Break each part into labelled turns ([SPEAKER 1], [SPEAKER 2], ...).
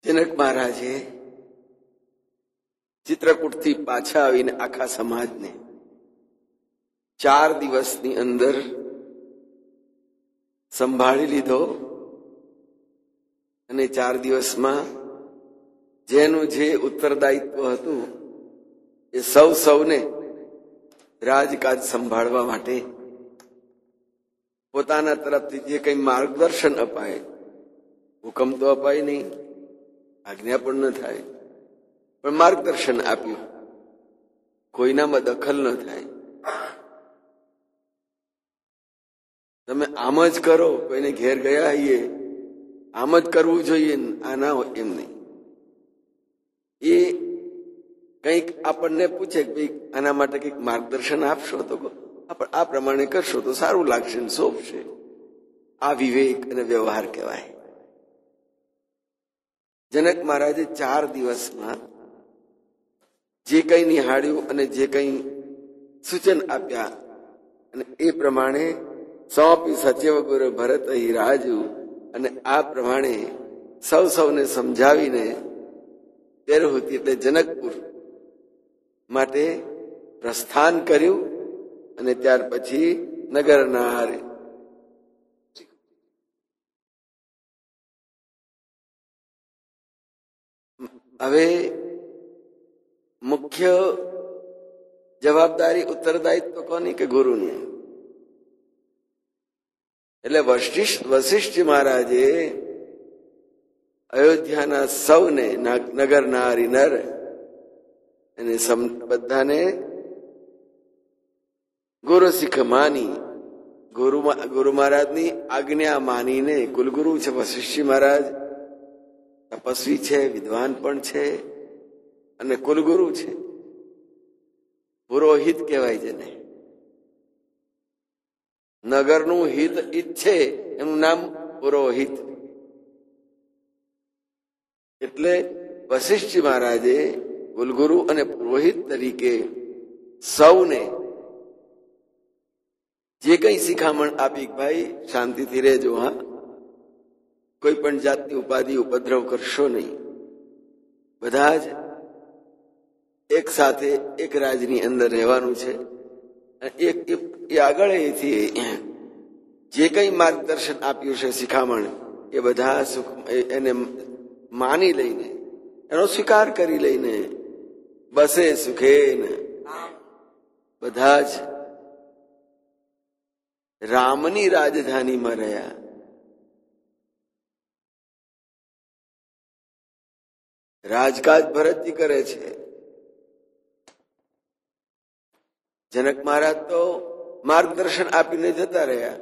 [SPEAKER 1] જનક મહારાજે ચિત્રકૂટથી પાછા આવીને આખા સમાજને 4 દિવસની અંદર સંભાળી લીધો અને 4 દિવસમાં જેનું જે ઉત્તરદાયિત્વ હતું એ સૌને રાજકાજ સંભાળવા માટે પોતાના તરફથી જે કંઈ માર્ગદર્શન અપાય, હુકમ તો અપાય નહીં, આજ્ઞા પણ ન થાય, પણ માર્ગદર્શન આપ્યું, કોઈનામાં દખલ ન થાય, તમે આમ જ કરો, કોઈને ઘેર ગયા આવીએ આમ જ કરવું જોઈએ, આ ના હોય એમ નહીં. એ કંઈક આપણને પૂછે કે ભાઈ આના માટે કંઈક માર્ગદર્શન આપશો તો આ પ્રમાણે કરશો તો સારું લાગશે ને શોભશે. આ વિવેક અને વ્યવહાર કહેવાય. જનક મહારાજે 4 દિવસમાં જે કંઈ નિહાળ્યું અને જે કંઈ સૂચન આપ્યા અને એ પ્રમાણે સોંપી સચિવ ગુરુ ભરત અહીં રાજુ, અને આ પ્રમાણે સૌને સમજાવીને તેરહુતી એટલે જનકપુર માટે પ્રસ્થાન કર્યું. અને ત્યાર પછી નગરના હારે હવે મુખ્ય જવાબદારી ઉત્તરદાયિત્વ કોની કે ગુરુની. એટલે વશિષ્ઠ મહારાજે અયોધ્યાના સૌને નગર નારી નર અને બધાને ગુરુ શીખ માની, ગુરુ મહારાજની આજ્ઞા માનીને, કુલગુરુ છે વશિષ્ઠ મહારાજ, તપસ્વી છે, વિદ્વાન પણ છે અને કુલગુરુ છે, પુરોહિત કહેવાય જેને. નગરનું હિત ઈચ્છે એનું નામ પુરોહિત. એટલે વશિષ્ઠ મહારાજે કુલગુરુ અને પુરોહિત તરીકે સૌને જે કઈ શિખામણ આપી, ભાઈ શાંતિથી રહેજો, હા, કોઈ પણ જાતની ઉપાધિ ઉપદ્રવ કરશો નહીં, બધા જ એક સાથે એક રાજની અંદર રહેવાનું છે. એ આગળ એથી જે કઈ માર્ગદર્શન આપ્યું છે, શિખામણ, એ બધા એને માની લઈને, એનો સ્વીકાર કરી લઈને બસે સુખે બધા જ રામની રાજધાનીમાં રહ્યા. રાજકાજ ભરતજી કરે છે. જનક મહારાજ તો માર્ગદર્શન આપીને જતા રહ્યા.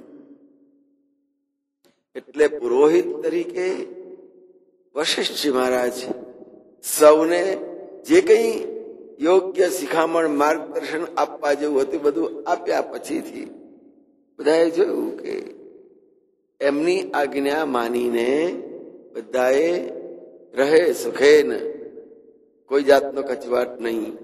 [SPEAKER 1] એટલે પુરોહિત તરીકે વશિષ્ઠ મહારાજ સૌને જે કંઈ યોગ્ય શિખામણ માર્ગદર્શન આપવા જેવું હતું બધું આપ્યા. પછીથી બધાએ જોયું કે એમની આજ્ઞા માનીને બધાએ રહે સુખેન, કોઈ જાતનો કચવાટ નહીં,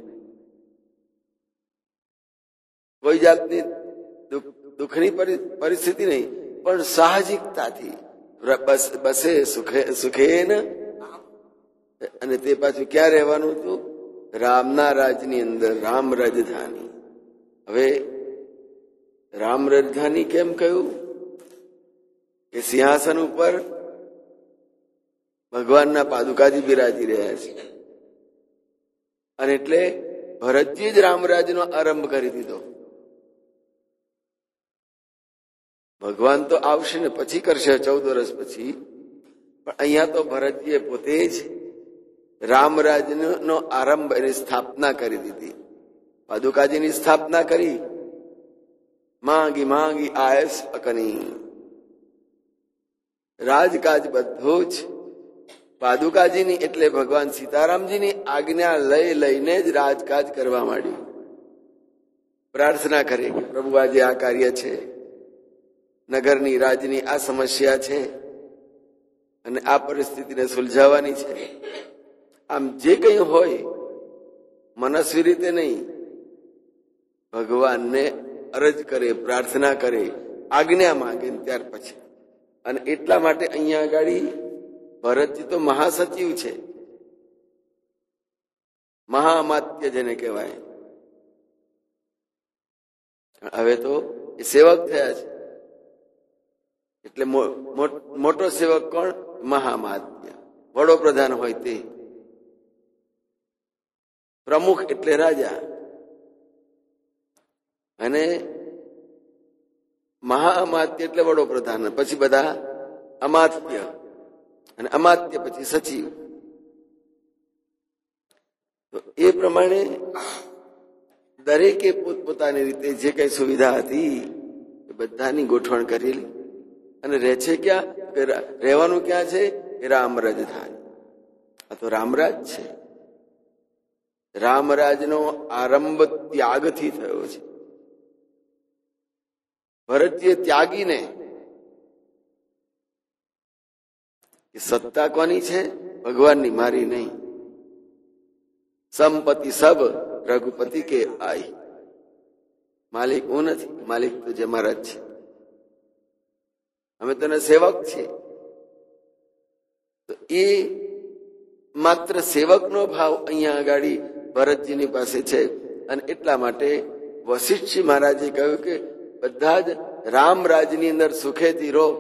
[SPEAKER 1] કોઈ જાતની દુઃખની પરિસ્થિતિ નહીં, પણ સાહજિકતાથી બસે સુખેન. અને તે પાછું ક્યાં રહેવાનું હતું? રામના રાજની અંદર, રામ રાજધાની. હવે રામ રાજધાની કેમ કહ્યું? કે સિંહાસન ઉપર ભગવાનના પાદુકાજી બિરાજી રહ્યા છે, અને એટલે ભરતજી જ રામરાજનો આરંભ કરી દીધો. ભગવાન તો આવશે ને પછી કરશે 14 વર્ષ પછી, પણ અહીંયા તો ભરતજીએ પોતે જ રામરાજનો આરંભ, એની સ્થાપના કરી દીધી. પાદુકાજીની સ્થાપના કરી. માંગી માંગી આયસ અકની. રાજકાજ બધું જ પાદુકાજીની એટલે ભગવાન સીતારામજીની આજ્ઞા લઈને જ રાજકાજ કરવા માંડ્યું. પ્રાર્થના કરે કે પ્રભુ આજે આ કાર્ય છે, નગરની રાજની આ સમસ્યા છે અને આ પરિસ્થિતિને સુલઝાવવાની છે. આમ જે કંઈ હોય મનસ્વી રીતે નહીં, ભગવાનને અરજ કરે, પ્રાર્થના કરે, આજ્ઞા માંગે ત્યાર પછી. અને એટલા માટે અહીંયા આગળ ભરતજી તો મહાસચિવ છે, મહામાત્ય જેને કહેવાય. હવે તો એ સેવક થયા છે. એટલે મોટો સેવક કોણ? મહામાત્ય. વડોપ્રધાન હોય તે. પ્રમુખ એટલે રાજા. અને મહામાત્ય એટલે વડોપ્રધાન. પછી બધા અમાત્ય, અને અમાત્ય પછી સચિવ. તો એ પ્રમાણે દરેકે પોતપોતાની રીતે જે કઈ સુવિધા હતી એ બધાની ગોઠવણ કરેલી. અને રહે છે ક્યાં? રહેવાનું ક્યાં છે? રામ રાજધાની. આ તો રામરાજ છે. રામરાજનો આરંભ ત્યાગથી થયો છે. ભરતજીએ ત્યાગીને, સત્તા કોની છે? ભગવાનની, મારી નહીં. સંપત્તિ સબ રઘુપતિ કે આઈ. માલિક હું નથી, માલિક તો જે મહારાજ છે. અમે તને સેવક છે. તો એ માત્ર સેવકનો ભાવ અહીંયા આગળ ભરતજીની પાસે છે. અને એટલા માટે વશિષ્ઠજી મહારાજે કહ્યું કે બધા જ રામ રાજની અંદર સુખેથી રહો.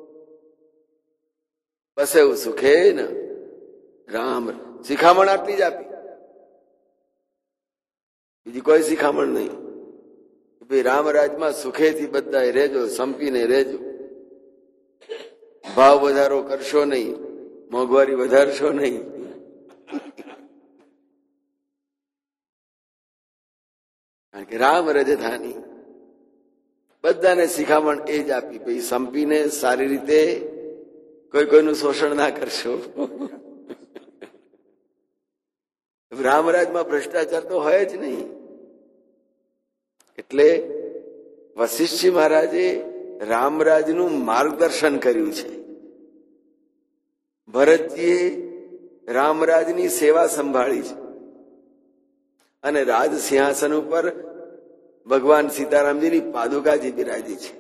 [SPEAKER 1] બસ એવું સુખે ને રામ. શિખામણ આટલી જ આપી, બીજી કોઈ શિખામણ નહીં. ભાઈ રામરાજમાં સુખેથી બધા રહેજો, સંપીને રહેજો. ભાવ વધારો કરશો નહીં, મોંઘવારી વધારશો નહીં. કારણ કે રામ રાજધાની. બધાને શિખામણ એ જ આપી, ભાઈ સંપીને સારી રીતે કોઈ કોઈનું શોષણ ના કરશો. રામરાજમાં ભ્રષ્ટાચાર તો હોય જ નહીં. એટલે વશિષ્ઠજી મહારાજે રામરાજનું માર્ગદર્શન કર્યું છે. ભરતજીએ રામરાજની સેવા સંભાળી છે. અને રાજ સિંહાસન ઉપર ભગવાન સીતારામજીની પાદુકાજી બિરાજી છે.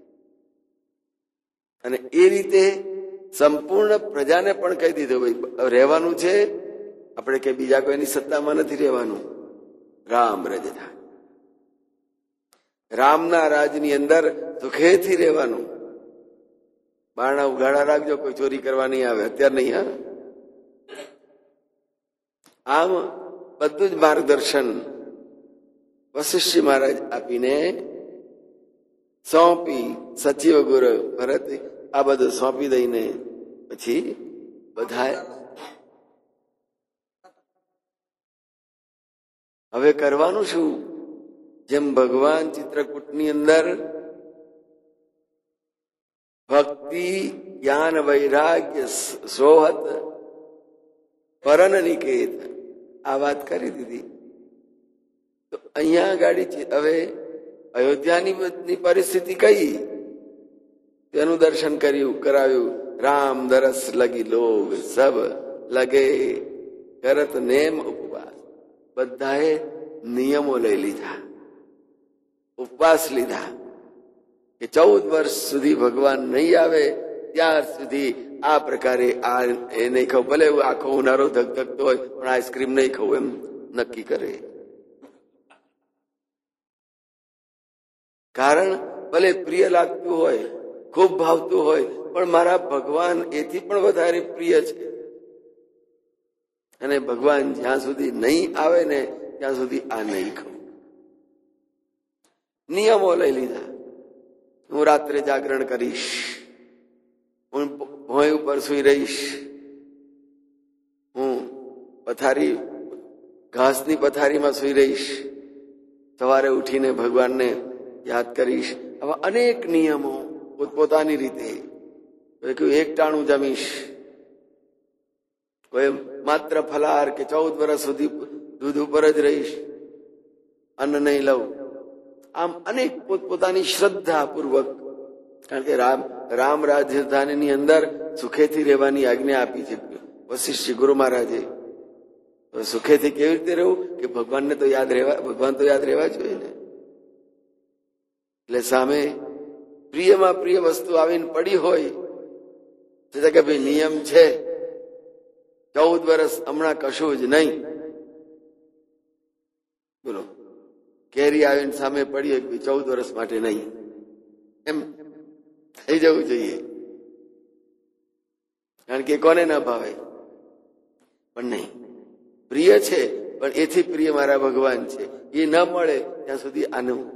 [SPEAKER 1] અને એ રીતે સંપૂર્ણ પ્રજાને પણ કહી દીધું, ભાઈ રહેવાનું છે આપણે કે બીજા કોઈની સત્તામાં નથી રહેવાનું. રામ રાજધાની, રામના રાજની અંદર સુખેથી રહેવાનું. બારણા ઉઘાડા રાખજો, કોઈ ચોરી કરવા નહીં આવે. અત્યારે નહીં. હા, આમ બધું જ માર્ગદર્શન વશિષ્ઠજી મહારાજ આપીને સોંપી. સચિવ ગુરુ ભરત આ બધું સોંપી દઈને પછી બધા હવે કરવાનું શું? જેમ ભગવાન ચિત્રકૂટની અંદર ભક્તિ, જ્ઞાન, વૈરાગ્ય, સોહત, પરન નિકેત આ વાત કરી દીધી. તો અહીંયા ગાડી હવે અયોધ્યાની પરિસ્થિતિ કઈ? તેનું દર્શન કર્યું, કરાવ્યું. રામ દરસ લગી લોગ સબ લગે કરત નેમ ઉપવાસ. બધાએ નિયમો લઈ લીધા, ઉપવાસ લીધા કે 14 વર્ષ સુધી ભગવાન નહીં આવે ત્યાર સુધી આ પ્રકારે આ એ નહીં ખાવ. ભલે આખો ઉનાળો ધગધગતો હોય પણ આઈસ્ક્રીમ નહીં ખાવું એમ નક્કી કરે. કારણ ભલે પ્રિય લાગતું હોય, ખૂબ ભાવતું હોય, પણ મારા ભગવાન એથી પણ વધારે પ્રિય છે. અને ભગવાન જ્યાં સુધી નહીં આવે ને ત્યાં સુધી આ નહીં ખાવું. નિયમો લઈ લીધા. હું રાત્રે જાગરણ કરીશ, હું ભોંય ઉપર સુઈ રહીશ, હું ઘાસની પથારીમાં સુઈ રહીશ, સવારે ઉઠીને ભગવાનને યાદ કરીશ. આવા અનેક નિયમો પોતપોતાની રીતે. એક ટાણું જમીશ, કોઈ માત્ર ફલાહાર કે 14 વર્ષ સુધી દૂધ ઉપર જ રહીશ, અન્ન નહીં લઉં. આમ અનેક પોતપોતાની શ્રદ્ધા પૂર્વક. કારણ કે રામ રાજધાનીની અંદર સુખેથી રહેવાની આજ્ઞા આપી છે વશિષ્ઠ ગુરુ મહારાજે. સુખેથી કેવી રીતે રહેવું? કે ભગવાન તો યાદ રહેવા જોઈએ ને. એટલે સામે પ્રિયમાં પ્રિય વસ્તુ આવીને પડી હોય તો કે ભાઈ નિયમ છે 14 વર્ષ હમણાં કશું જ નહીં. બોલો, કેરી આવીને સામે પડીએ કે 14 વર્ષ માટે નહીં, એમ થઈ જવું જોઈએ. કારણ કે કોને ના ભાવે, પણ નહીં, પ્રિય છે, પણ એથી પ્રિય મારા ભગવાન છે. એ ન મળે ત્યાં સુધી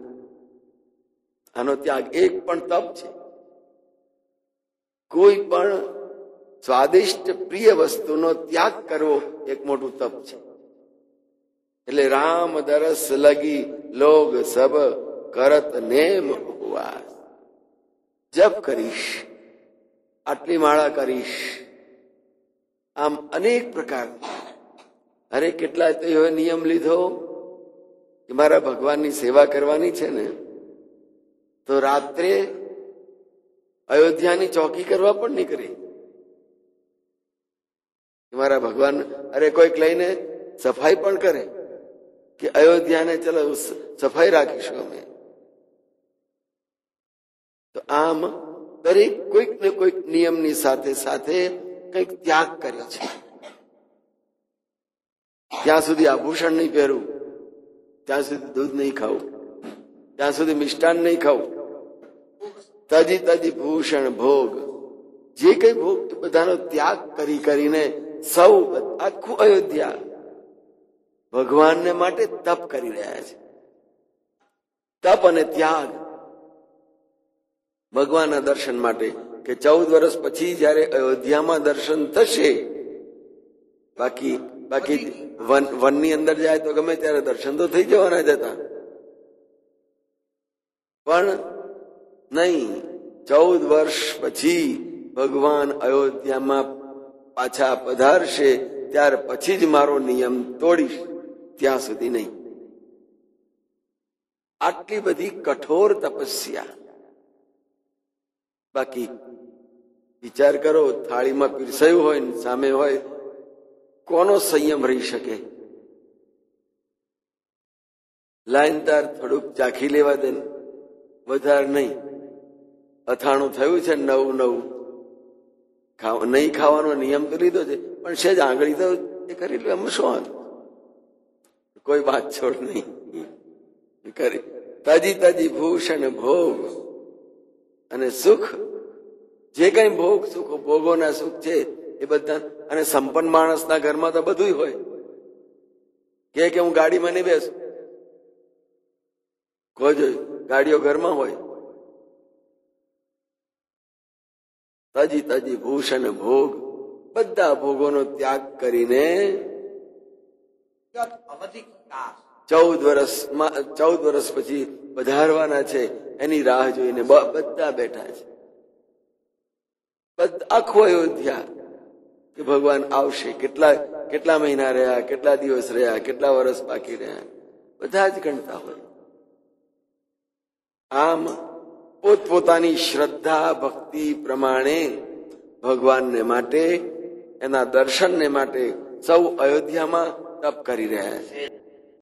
[SPEAKER 1] આનો ત્યાગ એક પણ તપ છે. કોઈ પણ સ્વાદિષ્ટ પ્રિય વસ્તુનો ત્યાગ કરવો એક મોટું તપ છે. એટલે રામ દરસ લગી લોગ સબ કરત નેમ ઉપવાસ. જપ કરીશ, આટલી માળા કરીશ, આમ અનેક પ્રકાર. અરે કેટલા તો એવો નિયમ લીધો કે મારા ભગવાનની સેવા કરવાની છે ને, તો રાત્રે અયોધ્યાની ચોકી કરવા પણ નહીં કરી. મારા ભગવાન, અરે કોઈક લઈને સફાઈ પણ કરે કે અયોધ્યાને ચલો સફાઈ રાખીશું અમે. તો આમ દરેક કોઈક ને કોઈક નિયમની સાથે સાથે કંઈક ત્યાગ કર્યો છે. ત્યાં સુધી આભૂષણ નહીં પહેરવું, ત્યાં સુધી દૂધ નહીં ખાવું, ત્યાં સુધી મિષ્ટાન નહીં ખાવું, તજી ભૂષણ ભોગ, જે કઈ ભોગ બધાનો ત્યાગ કરીને સૌ આખું અયોધ્યા ભગવાનને માટે તપ કરી રહ્યા છે. તપ અને ત્યાગ ભગવાનના દર્શન માટે, કે 14 વર્ષ પછી જયારે અયોધ્યામાં દર્શન થશે. બાકી વનની અંદર જાય તો ગમે ત્યારે દર્શન તો થઈ જવાના જ હતા, પણ નહીં. 14 વર્ષ પછી ભગવાન અયોધ્યામાં પાછા પધારશે, ત્યાર પછી જ મારો નિયમ તોડીશ, ત્યાં સુધી નહીં. આટલી બધી કઠોર તપસ્યા. બાકી વિચાર કરો, થાળીમાં પીરસાયું હોય ને સામે હોય, કોનો સંયમ રહી શકે? લાઈન તાર થોડુંક ચાખી લેવા દે, વધારે નહીં. અથાણું થયું છે નવું નહીં ખાવાનો નિયમ તો લીધો છે, પણ સેજ આંગળી તો એ કરી લે, એમાં શું? કોઈ વાત છોડ નહીં કરી. તજી ભૂષણ ભોગ અને સુખ, જે કઈ ભોગ સુખ, ભોગોના સુખ છે એ બધા. અને સંપન્ન માણસના ઘરમાં તો બધું હોય. કે હું ગાડીમાં નહીં બેસું, કોઈ જોયું ગાડીઓ ઘરમાં હોય. તજી ભૂષણ ભોગ, બધા ભોગોનો ત્યાગ કરીને 14 વર્ષ પછી પધારવાના છે, એની રાહ જોઈને બધા બેઠા છે. આખું અયોધ્યા કે ભગવાન આવશે. કેટલા મહિના રહ્યા, કેટલા દિવસ રહ્યા, કેટલા વર્ષ બાકી રહ્યા, બધા જ ગણતા હોય. આમ પોતપોતાની શ્રદ્ધા ભક્તિ પ્રમાણે ભગવાનને માટે, એના દર્શનને માટે સૌ અયોધ્યામાં તપ કરી રહ્યા છે.